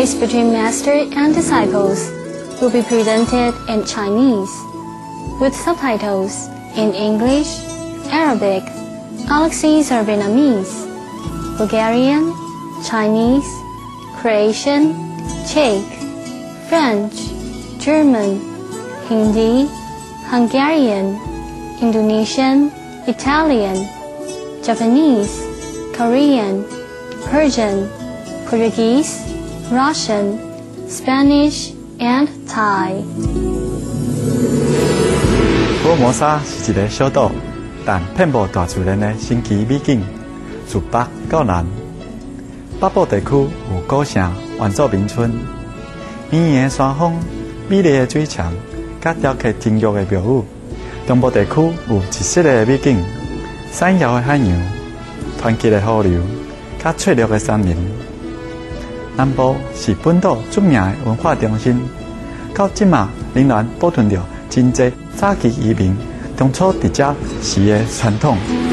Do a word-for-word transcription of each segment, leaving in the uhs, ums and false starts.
exchange between master and disciples will be presented in Chinese, with subtitles in English, Arabic, Alexis or Vietnamese, Bulgarian, Chinese, Croatian, Czech, French, German, Hindi, Hungarian, Indonesian, Italian, Japanese, Korean, Persian, Portuguese, Russian, Spanish, and Thai. 福尔摩沙是一个小岛，但遍布大自然的神奇美景，自北到南。北部地区有古城、原住民村，绵延的山峰、美丽的水墙，甲雕刻精玉的庙宇。中部地区有一色的美景，闪耀的海洋、湍急的河流，甲翠绿的山林。南部是本岛著名的文化中心，到即嘛仍然保存着真侪早期移民当初伫遮时的传统。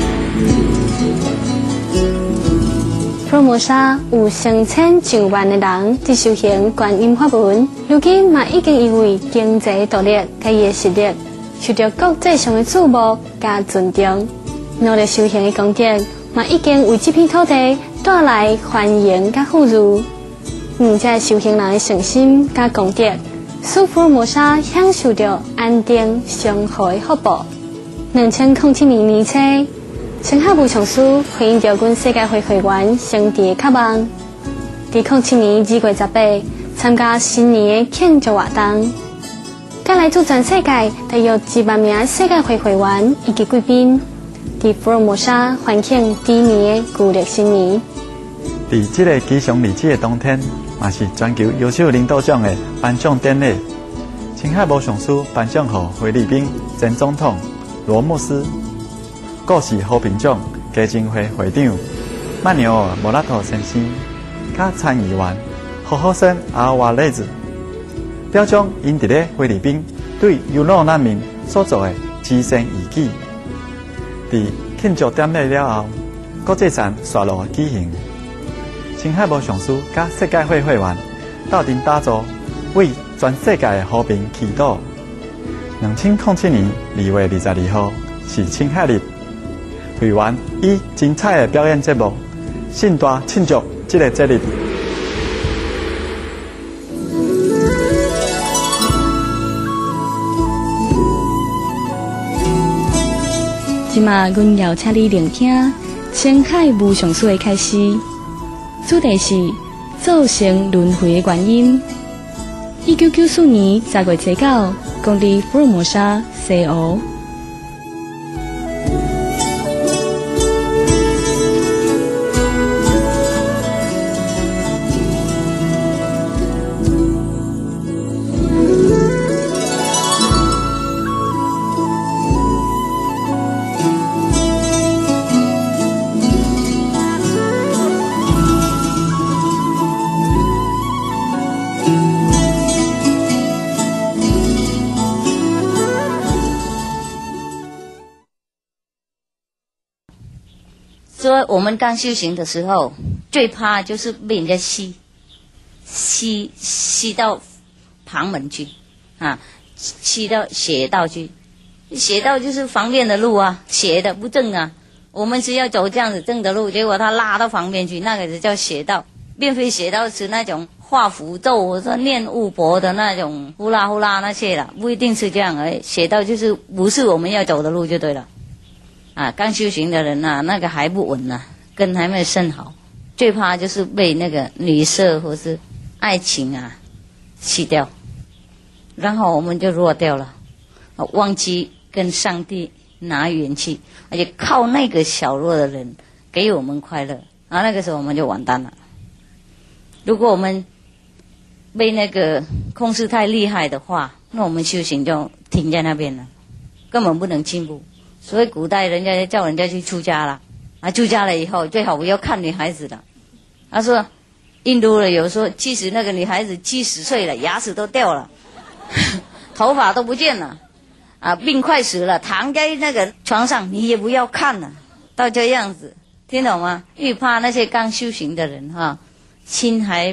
福尔摩沙有成千上万的人伫修行观音法门，如今嘛已经因为经济独立、家己的实力，受到国际上的注目甲尊重。努力修行的功德，嘛已经为这片土地带来繁荣甲富裕。嗯，这修行人的诚心甲功德，使福尔摩沙享受着安定祥和的福报。两千零七年年初，青海武上师回应着阮世界会会员兄弟的渴望，伫零七年二月十八参加新年的庆祝活动，甲来自全世界大约一万名世界会会员以及贵宾，伫福尔摩沙欢庆猪年的旧历新年。 伫这个吉祥日子的当天，嘛是全球优秀领导奖的颁奖典礼。青海武上师颁奖予菲律宾前总统罗姆斯，故事和平奖基金会会长曼纽尔莫拉托先生，甲参议员何赫森阿瓦雷子，表彰因伫咧菲律宾对优乐难民所做的慈善义举。伫庆祝典礼了后，国际站刷路举行。青海武上师甲世界会会员斗阵打造，为全世界的和平祈祷。两千零七年二月二十二号是青海日，会员以精彩的表演节目盛大庆祝这个节日。 即马，阮邀请你聆听青海武上师的开始。主题是造成轮回的原因。一九九四年十月七九，公立福尔摩沙西湖。 说我们刚修行的时候，最怕就是被人家吸，吸吸到旁门去，啊，吸到邪道去。邪道就是方便的路啊，邪的不正啊。我们是要走这样子正的路，结果他拉到旁边去，那个就叫邪道。并非邪道是那种画符咒或者念巫婆的那种呼啦呼啦那些了，不一定是这样而已。邪道就是不是我们要走的路就对了。啊，刚修行的人啊，那个还不稳呢、啊，根还没有生好，最怕就是被那个女色或是爱情啊吸掉，然后我们就弱掉了，忘记跟上帝拿元气，而且靠那个小弱的人给我们快乐，然后那个时候我们就完蛋了。如果我们被那个控制太厉害的话，那我们修行就停在那边了，根本不能进步。所以古代人家叫人家去出家了，啊，出家了以后最好不要看女孩子了。他说，印度人有说，即使那个女孩子七十岁了，牙齿都掉了，头发都不见了，啊，病快死了，躺在那个床上，你也不要看了，到这样子，听懂吗？越怕那些刚修行的人哈，心还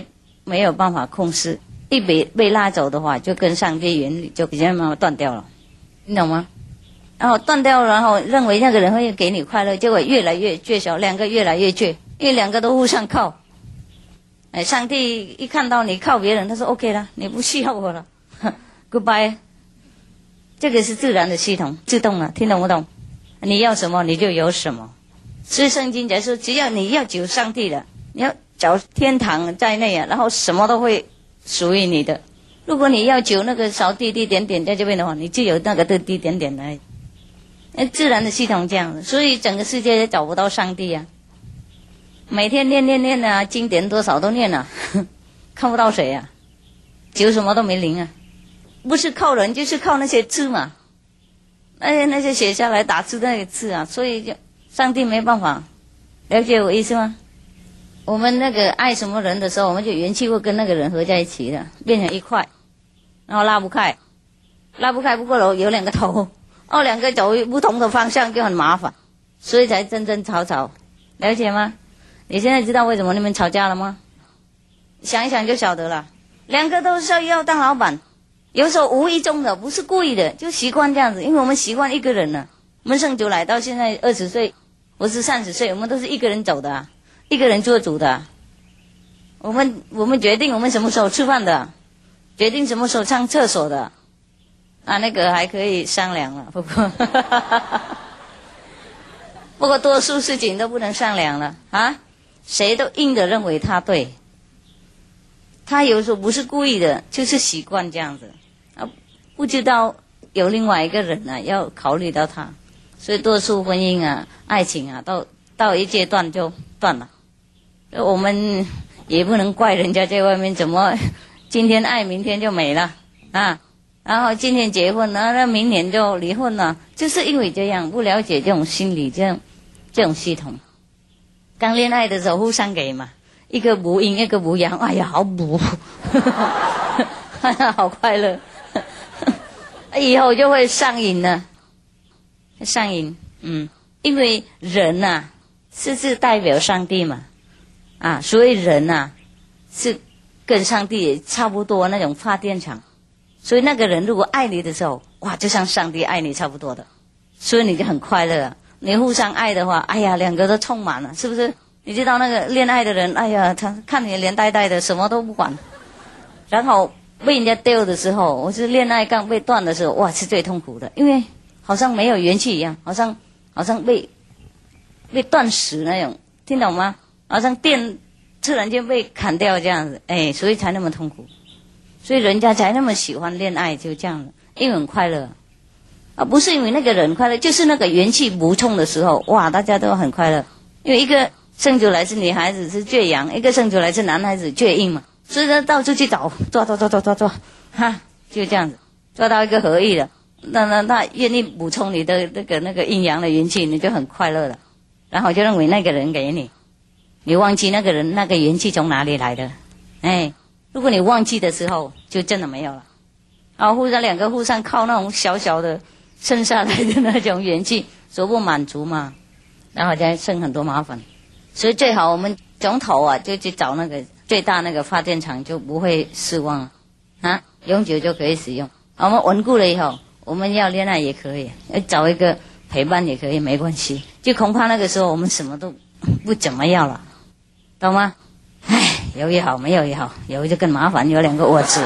没有办法控制，一被被拉走的话，就跟上帝原理就比较慢慢断掉了，你懂吗？然后断掉了，然后认为那个人会给你快乐，结果越来越倔小，两个越来越倔，因为两个都互相靠。哎，上帝一看到你靠别人，他说 OK 了，你不需要我了，Goodbye。这个是自然的系统，自动了，听懂不懂？你要什么你就有什么。所以圣经讲说，只要你要求上帝的，你要找天堂在内啊，然后什么都会属于你的。如果你要求那个少滴滴点点在这边的话，你就有那个滴滴点点来。哎，自然的系统这样的，所以整个世界也找不到上帝啊。每天念念念啊，经典多少都念啊，看不到谁啊，求什么都没灵啊。不是靠人，就是靠那些字嘛，那些那些写下来打字那些字啊，所以就上帝没办法。了解我意思吗？我们那个爱什么人的时候，我们就元气会跟那个人合在一起的，变成一块，然后拉不开，拉不开不过有有两个头，哦，两个走不同的方向就很麻烦，所以才争争吵吵。了解吗？你现在知道为什么你们吵架了吗？想一想就晓得了。两个都是要当老板，有时候无意中的，不是故意的，就习惯这样子，因为我们习惯一个人了。我们生出来到现在二十岁，我是三十岁，我们都是一个人走的、啊，一个人做主的、啊。我们我们决定我们什么时候吃饭的，决定什么时候上厕所的，啊，那个还可以商量了，不过不过多数事情都不能商量了啊，谁都硬的认为他对。他有时候不是故意的，就是习惯这样子啊，不知道有另外一个人啊要考虑到他，所以多数婚姻啊、爱情啊，到到一阶段就断了。我们也不能怪人家在外面怎么今天爱明天就没了啊，然后今天结婚了，那明年就离婚了，就是因为这样不了解这种心理，这样这种系统。刚恋爱的时候互相给嘛。一个母阴，一个母阳，哎呀，好补，哎呀，好快乐，以后就会上瘾了，上瘾，嗯，因为人呐、啊，是是代表上帝嘛，啊，所以人呐、啊，是跟上帝也差不多那种发电厂，所以那个人如果爱你的时候，哇，就像上帝爱你差不多的，所以你就很快乐、啊。你互相爱的话，哎呀，两个都充满了，是不是？你知道那个恋爱的人，哎呀，他看你脸呆呆的，什么都不管。然后被人家丢的时候，我是恋爱刚被断的时候，哇，是最痛苦的，因为好像没有元气一样，好像好像被被断食那种，听懂吗？好像电突然间被砍掉这样子，哎，所以才那么痛苦。所以人家才那么喜欢恋爱，就这样了，因为很快乐啊，不是因为那个人快乐，就是那个元气补充的时候，哇，大家都很快乐，因为一个。生出来是女孩子是倔阳，一个生出来是男孩子倔硬嘛，所以他到处去找抓抓抓抓抓抓，哈，就这样子抓到一个合意的，那那那愿意补充你的那个那个阴阳的元气，你就很快乐了，然后就认为那个人给你，你忘记那个人那个元气从哪里来的，哎，如果你忘记的时候，就真的没有了，然后互相两个互相靠那种小小的剩下来的那种元气，所不满足嘛，然后再生很多麻烦。所以最好我们从头啊就去找那个最大那个发电厂，就不会失望了啊，永久就可以使用。我们稳固了以后，我们要恋爱也可以，要找一个陪伴也可以，没关系。就恐怕那个时候我们什么都不怎么要了，懂吗？唉，有也好，没有也好，有就更麻烦，有两个我字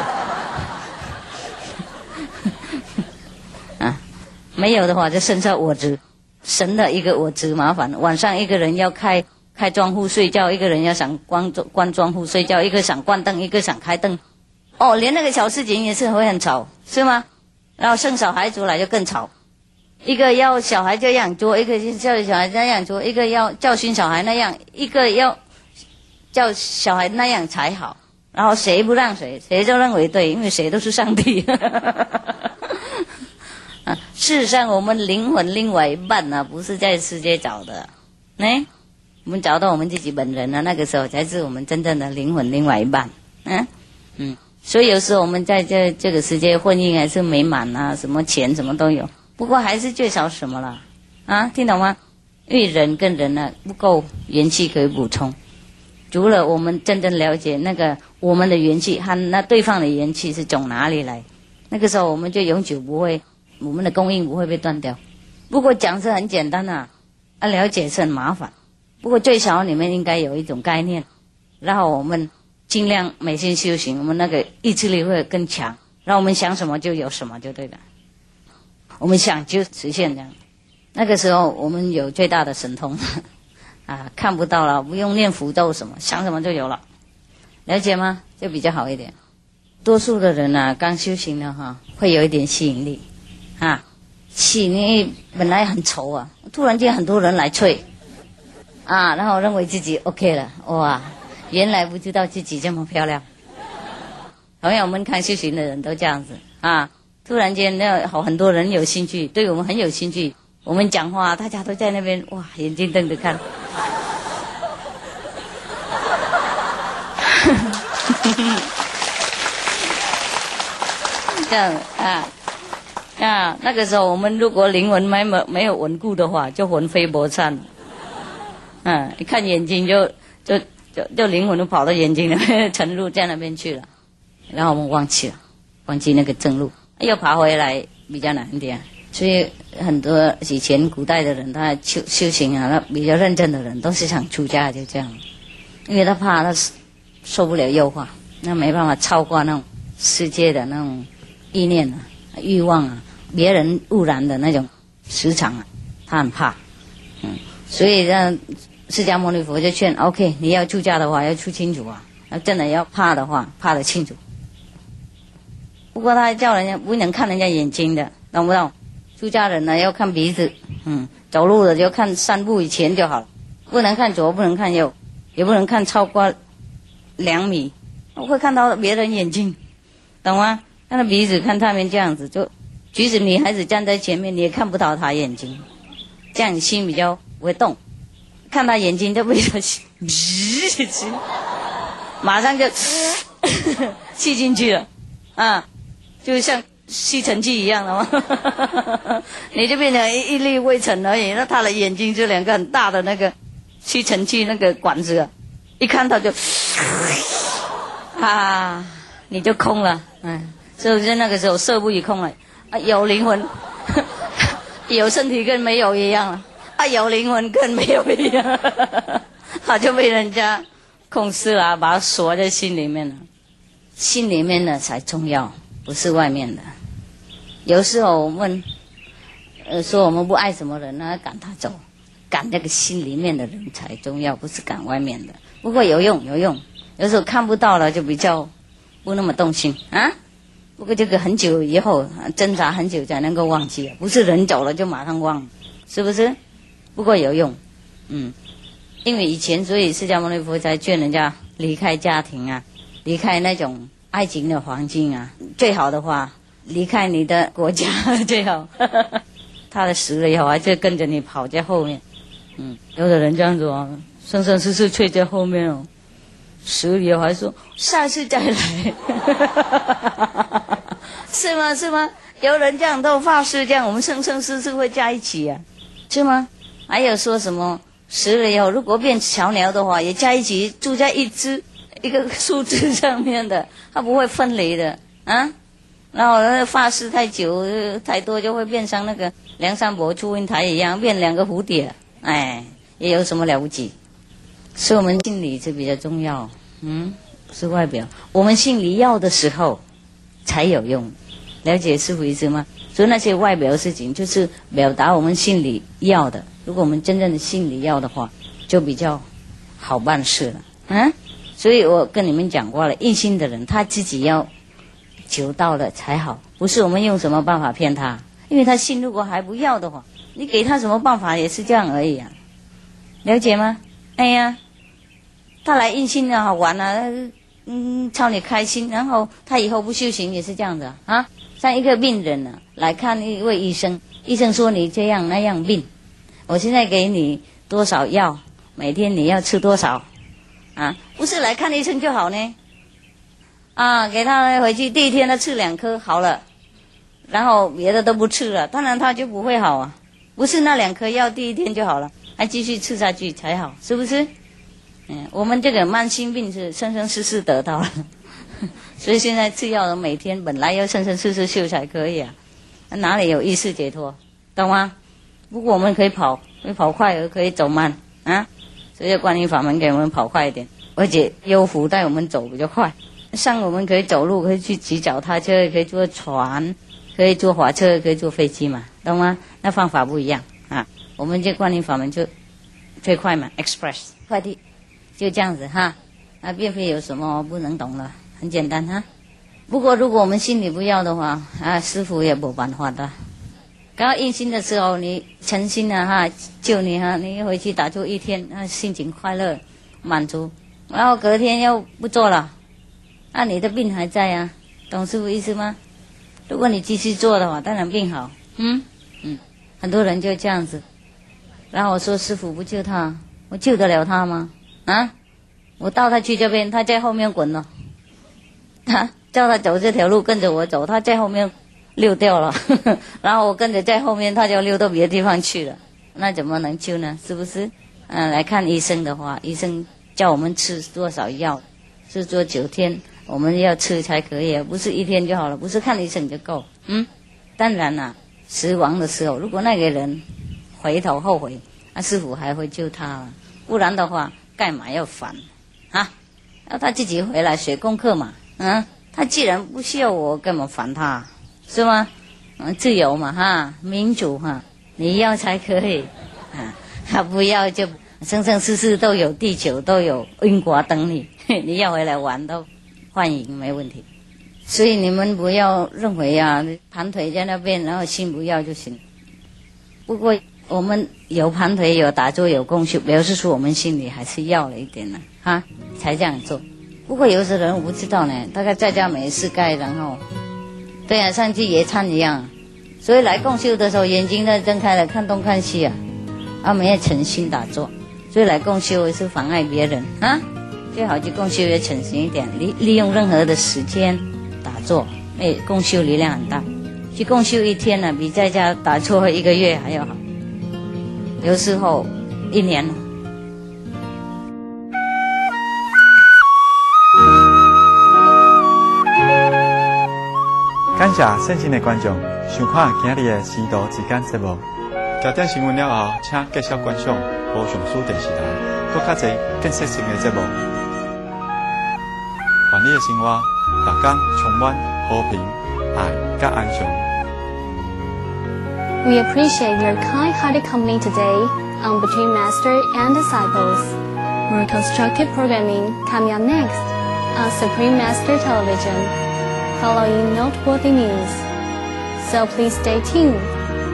啊，没有的话就剩下我字，神的一个我字麻烦。晚上一个人要开。开窗户睡觉，一个人要想关关窗户睡觉，一个想关灯，一个想开灯。哦，连那个小事情也是会很吵，是吗？然后生小孩出来就更吵，一个要小孩这样做，一个叫小孩那样做，一个要教训小孩那样，一个要叫小孩那样才好。然后谁不让谁，谁就认为对，因为谁都是上帝。啊，事实上我们灵魂另外一半呢、啊，不是在世界找的，呢。我们找到我们自己本人了，那个时候才是我们真正的灵魂另外一半。嗯嗯，所以有时候我们在这这个世界婚姻还是美满啊，什么钱什么都有，不过还是缺少什么了啊？听懂吗？因为人跟人呢不够元气可以补充，除了我们真正了解那个我们的元气和那对方的元气是从哪里来，那个时候我们就永久不会，我们的供应不会被断掉。不过讲是很简单啊，啊了解是很麻烦。不过最少你们应该有一种概念，然后我们尽量每天修行，我们那个意志力会更强，让我们想什么就有什么就对了。我们想就实现这样。那个时候我们有最大的神通啊，看不到了，不用念符咒什么，想什么就有了，了解吗？就比较好一点。多数的人啊，刚修行的哈，会有一点吸引力啊，吸引力本来很愁啊，突然间很多人来催啊，然后认为自己 OK 了，哇，原来不知道自己这么漂亮。好像我们看修行的人都这样子啊，突然间那好很多人有兴趣，对我们很有兴趣。我们讲话，大家都在那边，哇，眼睛瞪着看。这样啊啊，那个时候我们如果灵魂没没没有稳固的话，就魂飞魄散。嗯，一看眼睛就就就就灵魂都跑到眼睛那边沉入在那边去了，然后我们忘记了，忘记那个正路，又爬回来比较难一点。所以很多以前古代的人，他修修行啊，那比较认真的人都是想出家，就这样，因为他怕他受不了诱惑，那没办法超过那种世界的那种意念啊、欲望啊、别人污染的那种时常啊，他很怕，嗯，所以让释迦牟尼佛就劝 ，OK， 你要出家的话要出清楚啊，要真的要怕的话，怕得清楚。不过他叫人家不能看人家眼睛的，懂不懂？出家人呢要看鼻子，嗯，走路的就看三步以前就好了，不能看左，不能看右，也不能看超过两米，我会看到别人眼睛，懂吗？看到鼻子，看他们这样子，就即使女孩子站在前面，你也看不到她眼睛，这样你心比较不会动。看她眼睛就被她吸，马上就吸进去了，啊，就像吸尘器一样的吗？你就变成一一粒灰尘而已，那他的眼睛就两个很大的那个吸尘器那个管子啊，一看到就啊，你就空了，嗯，是不是那个时候色不异空了？啊，有灵魂，有身体跟没有一样了，啊，有灵魂跟没有一样，他就被人家控制了，把它锁在心里面了，心里面的才重要，不是外面的。有时候我们呃说我们不爱什么人呢，赶他走，赶那个心里面的人才重要，不是赶外面的。不过有用有用，有时候看不到了就比较不那么动心啊。不过这个很久以后挣扎很久才能够忘记，不是人走了就马上忘，是不是？不过有用，嗯，因为以前所以释迦牟尼佛才劝人家离开家庭啊，离开那种爱情的环境啊，最好的话离开你的国家最好。他的死了以后还就跟着你跑在后面，嗯，有的人这样子哦，生生世世追在后面哦，死了以后还说下次再来。是吗？是吗？有人这样都发誓这样，我们生生世世会在一起啊，是吗？还有说什么死了以后如果变小鸟的话，也在一起住在一只一个树枝上面的，它不会分离的啊。然后发誓太久太多就会变成那个梁山伯祝英台一样，变两个蝴蝶，哎，也有什么了不起？所以我们心里是比较重要，嗯，是外表。我们心里要的时候才有用，了解师父意思吗？所以那些外表的事情就是表达我们心里要的。如果我们真正的心里要的话，就比较好办事了，嗯。所以我跟你们讲过了，一心的人他自己要求到了才好，不是我们用什么办法骗他，因为他心如果还不要的话，你给他什么办法也是这样而已啊，了解吗？哎呀，他来印心啊，好玩啊，嗯，超你开心，然后他以后不修行也是这样的啊。像一个病人啊，来看一位医生，医生说你这样那样病，我现在给你多少药，每天你要吃多少啊？不是来看医生就好呢。啊，给他回去第一天他吃两颗好了，然后别的都不吃了，当然他就不会好啊。不是那两颗药第一天就好了，还继续吃下去才好，是不是？嗯，我们这个慢性病是生生世世得到了， 所以现在吃药的每天本来要生生世世修才可以啊，哪里有意识解脱，懂吗？不过我们可以跑，可以跑快，也可以走慢啊。所以观音法门给我们跑快一点，而且幽浮带我们走比较快。上我们可以走路，可以去骑脚踏车，可以坐船，可以坐火车，可以坐飞机嘛，懂吗？那方法不一样啊。我们这观音法门就最快嘛 ，express 快递，就这样子哈。啊，并非有什么不能懂了，很简单哈。不过如果我们心里不要的话，啊，师父也没办法的。刚刚印心的时候，你诚心啊哈，救你哈，你回去打坐一天，啊，心情快乐满足，然后隔天又不做了，那、啊、你的病还在啊，懂师父意思吗？如果你继续做的话，当然病好，嗯嗯，很多人就这样子。然后我说师父不救他，我救得了他吗？啊，我带他去这边，他在后面滚了，他叫他走这条路跟着我走，他在后面溜掉了，呵呵，然后我跟着在后面，他就溜到别的地方去了，那怎么能救呢？是不是？嗯、呃，来看医生的话，医生叫我们吃多少药，是做九天，我们要吃才可以，不是一天就好了，不是看医生就够。嗯，当然啦，死亡的时候，如果那个人回头后悔，那师父还会救他了，不然的话，干嘛要烦啊？要他自己回来学功课嘛，嗯，他既然不需要我，干嘛烦他？是吗？嗯，自由嘛哈，民主哈，你要才可以啊，他不要就生生世世都有地球，都有英国等你，你要回来玩都欢迎，没问题。所以你们不要认为啊，盘腿在那边，然后心不要就行。不过我们有盘腿，有打坐，有共修，表示说我们心里还是要了一点呢，哈，才这样做。不过有些人我不知道呢，大概在家没事干，然后。对啊，像去野餐一样，所以来共修的时候，眼睛都睁开了，看东看西啊，啊，没有诚心打坐，所以来共修也是妨碍别人啊，最好去共修也诚心一点，利利用任何的时间打坐，哎，共修力量很大，去共修一天呢、啊，比在家打坐一个月还要好，有时候一年了。 感谢线上的观众收看今日的师徒之间节目。焦点新闻了后，请继续观赏无上师电视台更较侪建设性的节目。愿你的生活每天充满和平、爱甲安详。 We appreciate your kind-hearted company today on Between Master and Disciples. More constructive programming coming up next on Supreme Master Television. Following noteworthy news. So please stay tuned.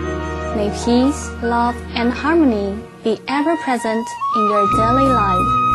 May peace, love, and harmony be ever present in your daily life.